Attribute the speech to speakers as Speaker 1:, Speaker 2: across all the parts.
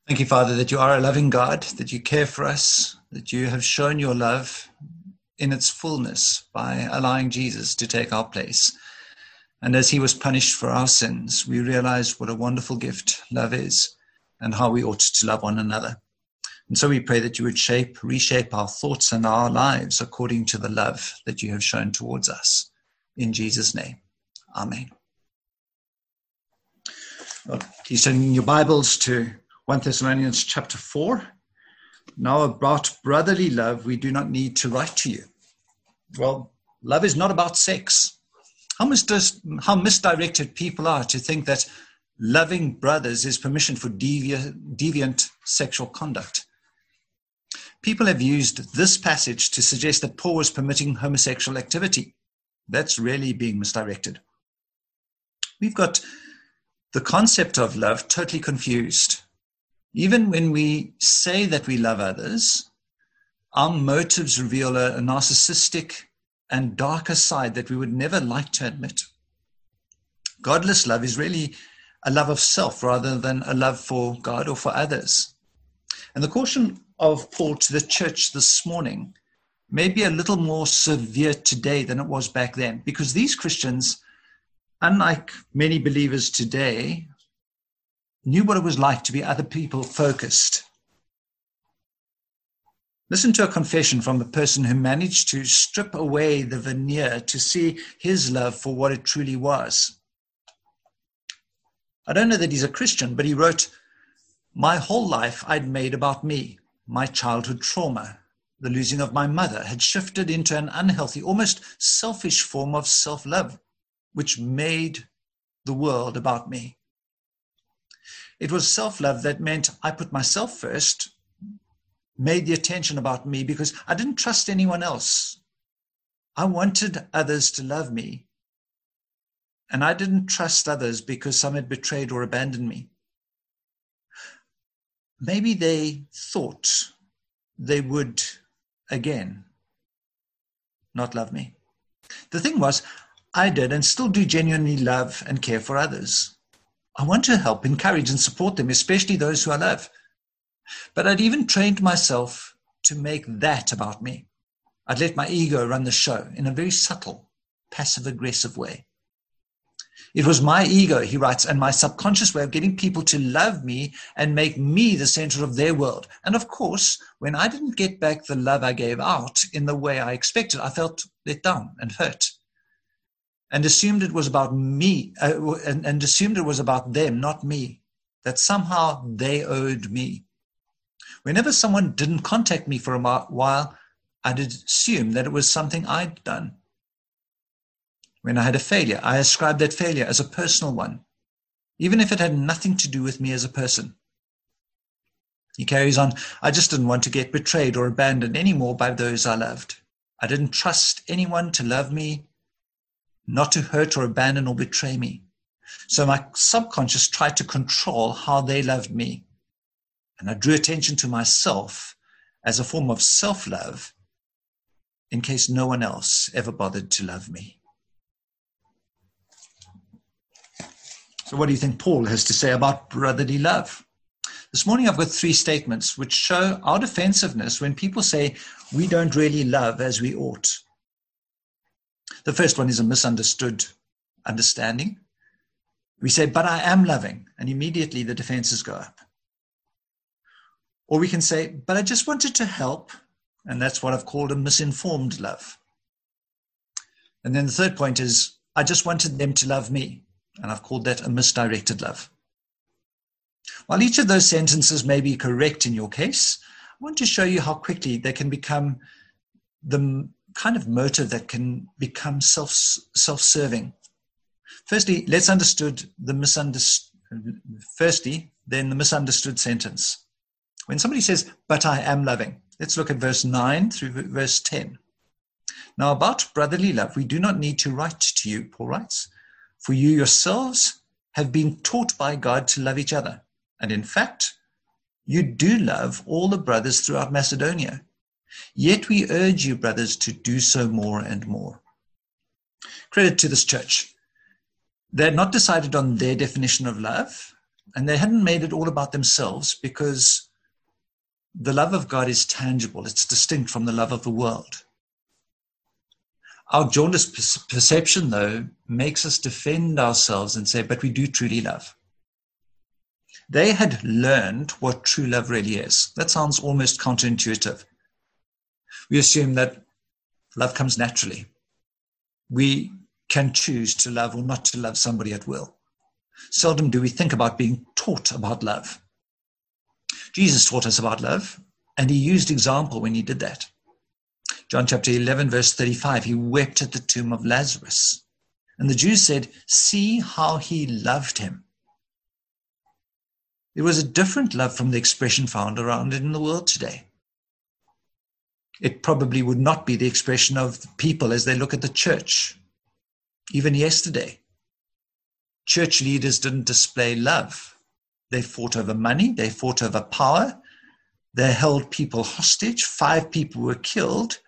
Speaker 1: Thank you, Father, that you are a loving God, that you care for us, that you have shown your love in its fullness by allowing Jesus to take our place. And as he was punished for our sins, we realize what a wonderful gift love is and how we ought to love one another. And so we pray that you would reshape our thoughts and our lives according to the love that you have shown towards us. In Jesus' name, amen. Well, please turn in your Bibles to 1 Thessalonians chapter 4. Now about brotherly love, we do not need to write to you. Well, love is not about sex. How misdirected people are to think that loving brothers is permission for deviant sexual conduct. People have used this passage to suggest that Paul was permitting homosexual activity. That's really being misdirected. We've got the concept of love totally confused. Even when we say that we love others, our motives reveal a narcissistic and darker side that we would never like to admit. Godless love is really a love of self rather than a love for God or for others. And the caution of Paul to the church this morning may be a little more severe today than it was back then, because these Christians, unlike many believers today, knew what it was like to be other people focused. Listen to a confession from the person who managed to strip away the veneer to see his love for what it truly was. I don't know that he's a Christian, but he wrote, "My whole life I'd made about me. My childhood trauma, the losing of my mother, had shifted into an unhealthy, almost selfish form of self-love, which made the world about me. It was self-love that meant I put myself first, made the attention about me because I didn't trust anyone else. I wanted others to love me, and I didn't trust others because some had betrayed or abandoned me. Maybe they thought they would again not love me. The thing was, I did and still do genuinely love and care for others. I want to help, encourage, and support them, especially those who I love. But I'd even trained myself to make that about me. I'd let my ego run the show in a very subtle, passive-aggressive way. It was my ego," he writes, "and my subconscious way of getting people to love me and make me the center of their world. And of course, when I didn't get back the love I gave out in the way I expected, I felt let down and hurt. And assumed it was about me, and assumed it was about them, not me, that somehow they owed me. Whenever someone didn't contact me for a while, I'd assume that it was something I'd done. When I had a failure, I ascribed that failure as a personal one, even if it had nothing to do with me as a person." He carries on, "I just didn't want to get betrayed or abandoned anymore by those I loved. I didn't trust anyone to love me, not to hurt or abandon or betray me. So my subconscious tried to control how they loved me. And I drew attention to myself as a form of self-love in case no one else ever bothered to love me." So what do you think Paul has to say about brotherly love? This morning I've got 3 statements which show our defensiveness when people say we don't really love as we ought. The first one is a misunderstood understanding. We say, "But I am loving," and immediately the defenses go up. Or we can say, "But I just wanted to help," and that's what I've called a misinformed love. And then the third point is, "I just wanted them to love me," and I've called that a misdirected love. While each of those sentences may be correct in your case, I want to show you how quickly they can become the kind of motive that can become self-serving. Firstly, let's understood the misunderstood sentence. When somebody says, "But I am loving," let's look at verse 9 through verse 10. "Now about brotherly love, we do not need to write to you," Paul writes, "for you yourselves have been taught by God to love each other. And in fact, you do love all the brothers throughout Macedonia. Yet we urge you, brothers, to do so more and more." Credit to this church. They had not decided on their definition of love, And they hadn't made it all about themselves, because the love of God is tangible. It's distinct from the love of the world. Our jaundiced perception, though, makes us defend ourselves and say, but we do truly love. They had learned what true love really is. That sounds almost counterintuitive. We assume that love comes naturally. We can choose to love or not to love somebody at will. Seldom do we think about being taught about love. Jesus taught us about love, and he used example when he did that. John chapter 11, verse 35, he wept at the tomb of Lazarus. And the Jews said, see how he loved him. It was a different love from the expression found around in the world today. It probably would not be the expression of the people as they look at the church. Even yesterday, church leaders didn't display love. They fought over money. They fought over power. They held people hostage. 5 people were killed.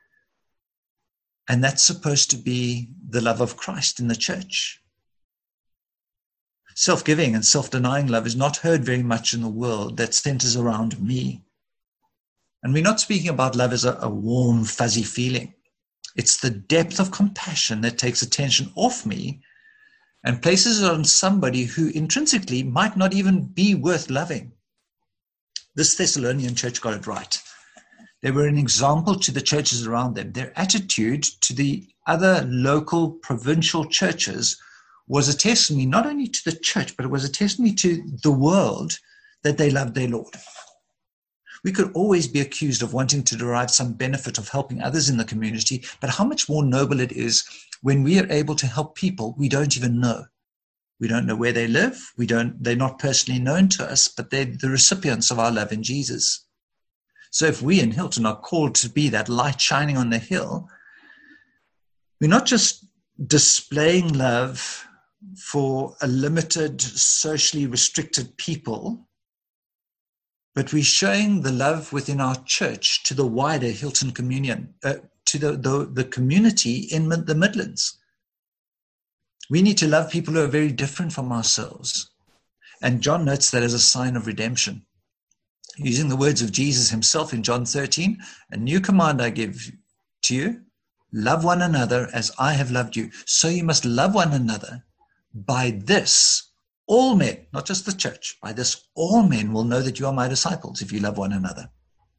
Speaker 1: And that's supposed to be the love of Christ in the church. Self-giving and self-denying love is not heard very much in the world that centers around me. And we're not speaking about love as a warm, fuzzy feeling. It's the depth of compassion that takes attention off me and places it on somebody who intrinsically might not even be worth loving. This Thessalonian church got it right. They were an example to the churches around them. Their attitude to the other local provincial churches was a testimony not only to the church, but it was a testimony to the world that they loved their Lord. We could always be accused of wanting to derive some benefit of helping others in the community, but how much more noble it is when we are able to help people we don't even know. We don't know where they live. They're not personally known to us, but they're the recipients of our love in Jesus. So if we in Hilton are called to be that light shining on the hill, we're not just displaying love for a limited, socially restricted people, but we're showing the love within our church to the wider Hilton communion, to the community in the Midlands. We need to love people who are very different from ourselves. And John notes that as a sign of redemption. Using the words of Jesus himself in John 13, a new command I give to you, love one another as I have loved you. So you must love one another. By this, all men, not just the church, by this, all men will know that you are my disciples if you love one another.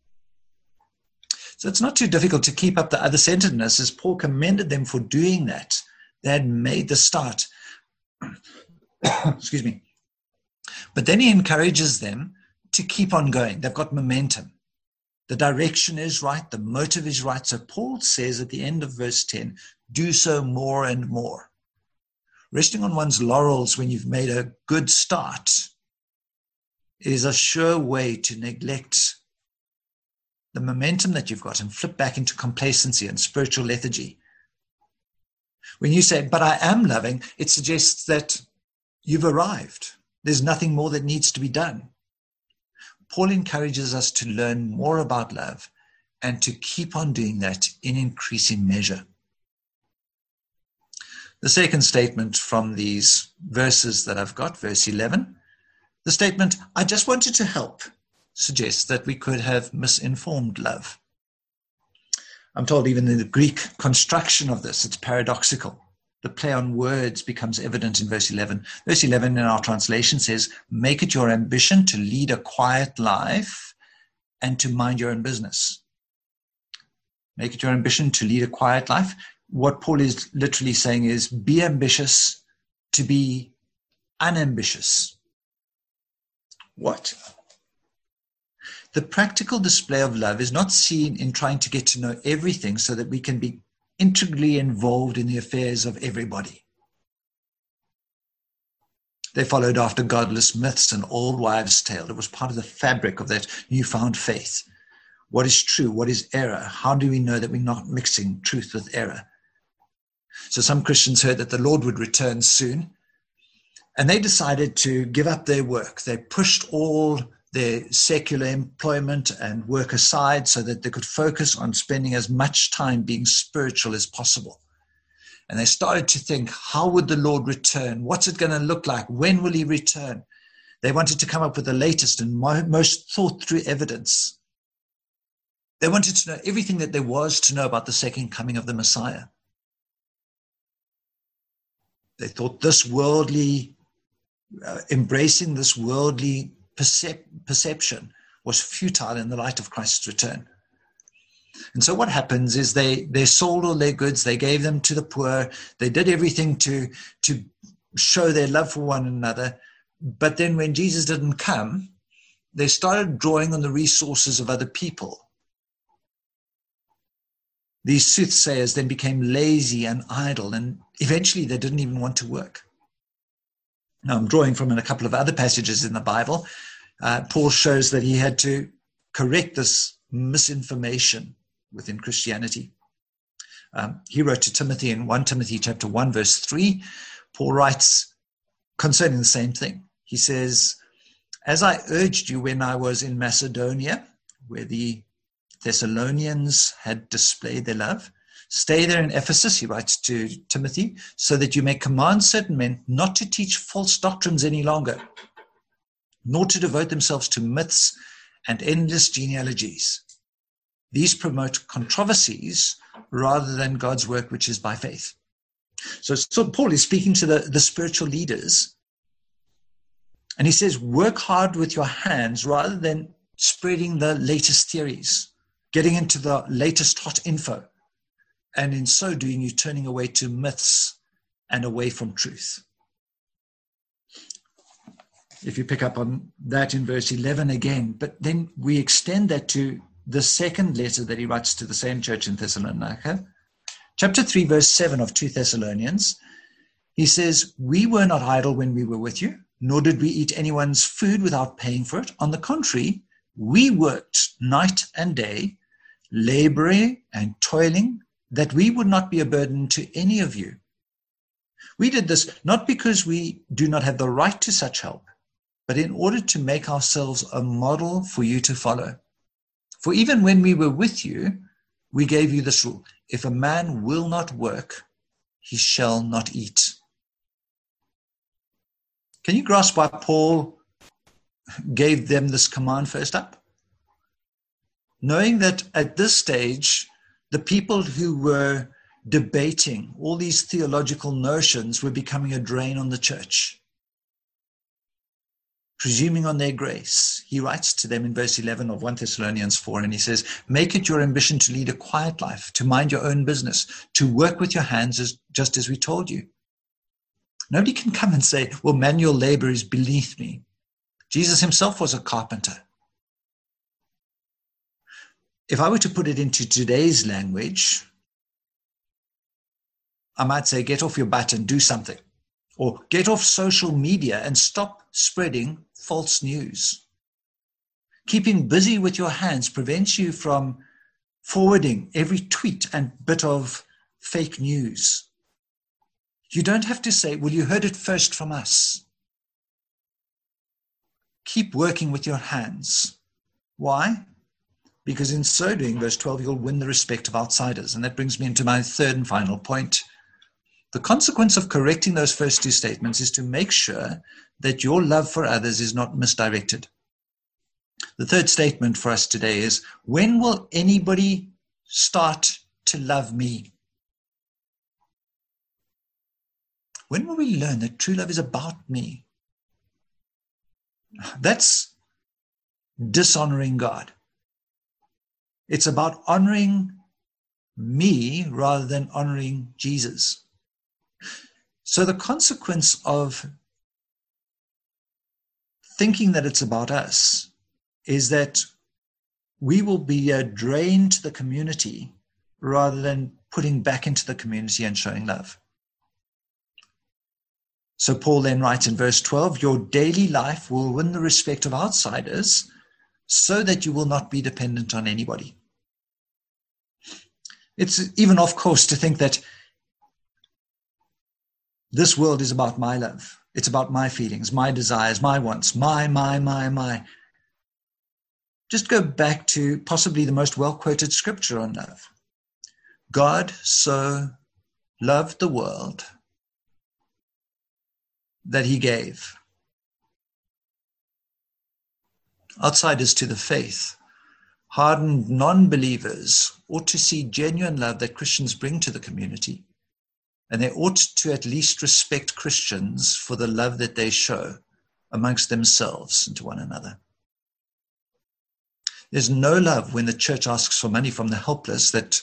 Speaker 1: So it's not too difficult to keep up the other-centeredness as Paul commended them for doing that. They had made the start. Excuse me. But then he encourages them to keep on going. They've got momentum. The direction is right. The motive is right. So Paul says at the end of verse 10, do so more and more. Resting on one's laurels when you've made a good start is a sure way to neglect the momentum that you've got and flip back into complacency and spiritual lethargy. When you say, but I am loving, it suggests that you've arrived. There's nothing more that needs to be done. Paul encourages us to learn more about love and to keep on doing that in increasing measure. The second statement from these verses that I've got, verse 11, the statement, I just wanted to help, suggests that we could have misinformed love. I'm told even in the Greek construction of this, it's paradoxical. The play on words becomes evident in verse 11. Verse 11 in our translation says, make it your ambition to lead a quiet life and to mind your own business. Make it your ambition to lead a quiet life. What Paul is literally saying is be ambitious to be unambitious. What? The practical display of love is not seen in trying to get to know everything so that we can be integrally involved in the affairs of everybody. They followed after godless myths and old wives' tale. It was part of the fabric of that newfound faith. What is true? What is error? How do we know that we're not mixing truth with error? So some Christians heard that the Lord would return soon, and they decided to give up their work. They pushed all their secular employment and work aside so that they could focus on spending as much time being spiritual as possible. And they started to think, how would the Lord return? What's it going to look like? When will he return? They wanted to come up with the latest and most thought-through evidence. They wanted to know everything that there was to know about the second coming of the Messiah. They thought this worldly, embracing this worldly perception was futile in the light of Christ's return. And so what happens is they sold all their goods, they gave them to the poor, they did everything to show their love for one another. But then when Jesus didn't come, they started drawing on the resources of other people. These soothsayers then became lazy and idle, and eventually they didn't even want to work. Now, I'm drawing from a couple of other passages in the Bible. Paul shows that he had to correct this misinformation within Christianity. He wrote to Timothy in 1 Timothy chapter 1, verse 3. Paul writes concerning the same thing. He says, as I urged you when I was in Macedonia, where the Thessalonians had displayed their love, stay there in Ephesus, he writes to Timothy, so that you may command certain men not to teach false doctrines any longer, nor to devote themselves to myths and endless genealogies. These promote controversies rather than God's work, which is by faith. So Paul is speaking to the spiritual leaders, and he says, work hard with your hands rather than spreading the latest theories, getting into the latest hot info. And in so doing, you're turning away to myths and away from truth. If you pick up on that in verse 11 again, but then we extend that to the second letter that he writes to the same church in Thessalonica, chapter 3, verse 7 of 2 Thessalonians. He says, we were not idle when we were with you, nor did we eat anyone's food without paying for it. On the contrary, we worked night and day, laboring and toiling, that we would not be a burden to any of you. We did this not because we do not have the right to such help, but in order to make ourselves a model for you to follow. For even when we were with you, we gave you this rule: if a man will not work, he shall not eat. Can you grasp why Paul gave them this command first up? Knowing that at this stage, the people who were debating all these theological notions were becoming a drain on the church. Presuming on their grace, he writes to them in verse 11 of 1 Thessalonians 4, and he says, make it your ambition to lead a quiet life, to mind your own business, to work with your hands just as we told you. Nobody can come and say, well, manual labor is beneath me. Jesus himself was a carpenter. If I were to put it into today's language, I might say, get off your butt and do something. Or get off social media and stop spreading false news. Keeping busy with your hands prevents you from forwarding every tweet and bit of fake news. You don't have to say, well, you heard it first from us. Keep working with your hands. Why? Because in so doing, verse 12, you'll win the respect of outsiders. And that brings me into my third and final point. The consequence of correcting those first two statements is to make sure that your love for others is not misdirected. The third statement for us today is, when will anybody start to love me? When will we learn that true love is about me? That's dishonoring God. It's about honoring me rather than honoring Jesus. So the consequence of thinking that it's about us is that we will be a drain to the community rather than putting back into the community and showing love. So Paul then writes in verse 12, your daily life will win the respect of outsiders so that you will not be dependent on anybody. It's even off course to think that this world is about my love. It's about my feelings, my desires, my wants, my. Just go back to possibly the most well-quoted scripture on love. God so loved the world that he gave. Outsiders to the faith, hardened non-believers, ought to see genuine love that Christians bring to the community. And they ought to at least respect Christians for the love that they show amongst themselves and to one another. There's no love when the church asks for money from the helpless that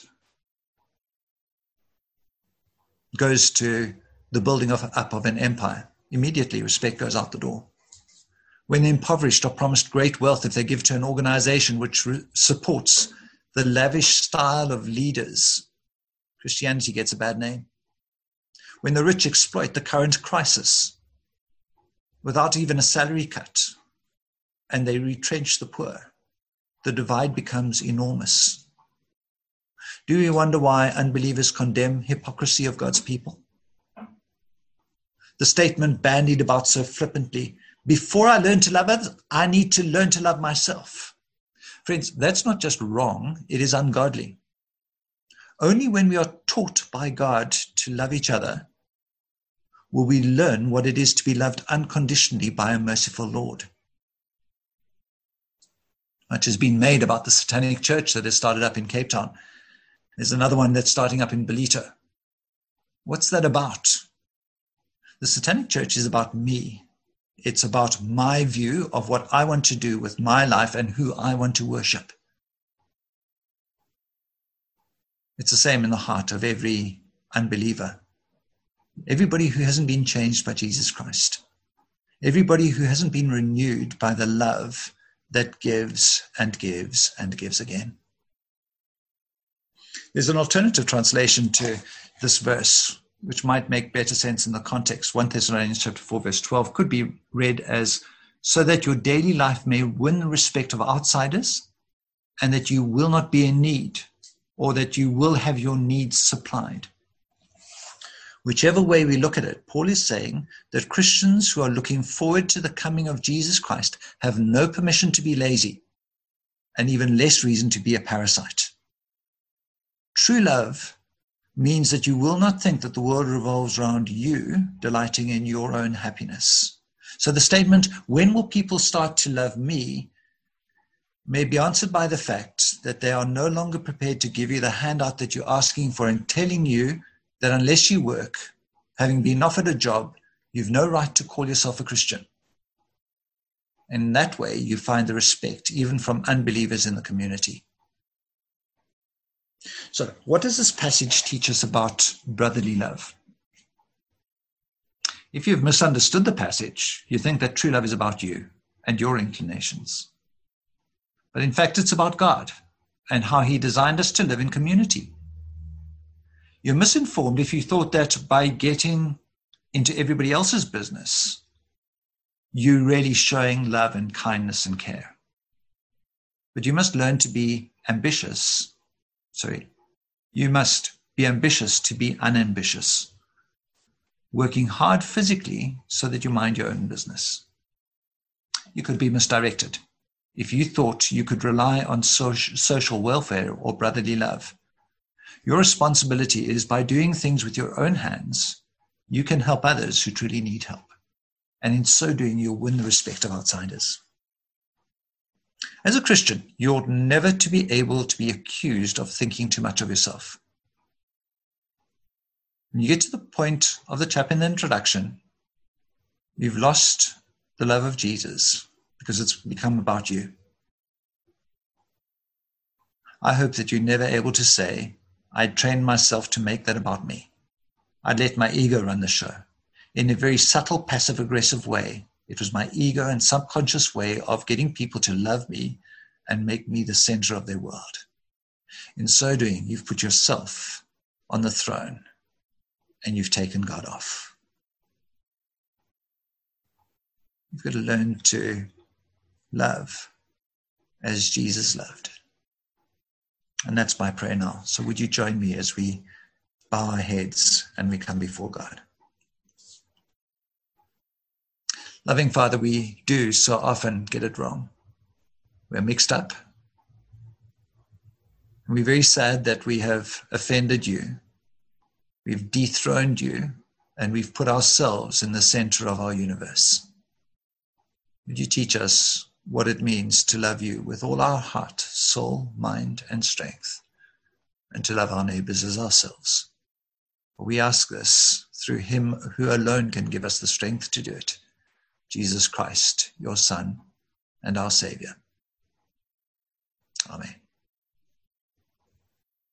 Speaker 1: goes to the building up of an empire. Immediately, respect goes out the door. When the impoverished are promised great wealth if they give to an organization which supports the lavish style of leaders, Christianity gets a bad name. When the rich exploit the current crisis without even a salary cut and they retrench the poor, the divide becomes enormous. Do we wonder why unbelievers condemn hypocrisy of God's people? The statement bandied about so flippantly, before I learn to love others, I need to learn to love myself. Friends, that's not just wrong, it is ungodly. Only when we are taught by God to love each other will we learn what it is to be loved unconditionally by a merciful Lord. Much has been made about the Satanic Church that has started up in Cape Town. There's another one that's starting up in Belito. What's that about? The Satanic Church is about me. It's about my view of what I want to do with my life and who I want to worship. It's the same in the heart of every unbeliever. Everybody who hasn't been changed by Jesus Christ. Everybody who hasn't been renewed by the love that gives and gives and gives again. There's an alternative translation to this verse, which might make better sense in the context. 1 Thessalonians chapter 4, verse 12 could be read as, so that your daily life may win the respect of outsiders and that you will not be in need, or that you will have your needs supplied. Whichever way we look at it, Paul is saying that Christians who are looking forward to the coming of Jesus Christ have no permission to be lazy and even less reason to be a parasite. True love means that you will not think that the world revolves around you, delighting in your own happiness. So the statement, when will people start to love me, may be answered by the fact that they are no longer prepared to give you the handout that you're asking for and telling you that unless you work, having been offered a job, you've no right to call yourself a Christian. And in that way, you find the respect even from unbelievers in the community. So, what does this passage teach us about brotherly love? If you've misunderstood the passage, you think that true love is about you and your inclinations. But in fact, it's about God and how he designed us to live in community. You're misinformed if you thought that by getting into everybody else's business, you're really showing love and kindness and care. But you must learn to be ambitious. You must be ambitious to be unambitious, working hard physically so that you mind your own business. You could be misdirected if you thought you could rely on social welfare or brotherly love. Your responsibility is, by doing things with your own hands, you can help others who truly need help. And in so doing, you'll win the respect of outsiders. As a Christian, you ought never to be able to be accused of thinking too much of yourself. When you get to the point of the chap in the introduction, you've lost the love of Jesus because it's become about you. I hope that you're never able to say, I'd trained myself to make that about me. I'd let my ego run the show. In a very subtle, passive-aggressive way, it was my ego and subconscious way of getting people to love me and make me the center of their world. In so doing, you've put yourself on the throne and you've taken God off. You've got to learn to love as Jesus loved. And that's my prayer now. So would you join me as we bow our heads and we come before God? Loving Father, we do so often get it wrong. We're mixed up. And we're very sad that we have offended you. We've dethroned you, and we've put ourselves in the center of our universe. Would you teach us what it means to love you with all our heart, soul, mind, and strength, and to love our neighbors as ourselves. We ask this through him who alone can give us the strength to do it, Jesus Christ, your Son and our Savior. Amen.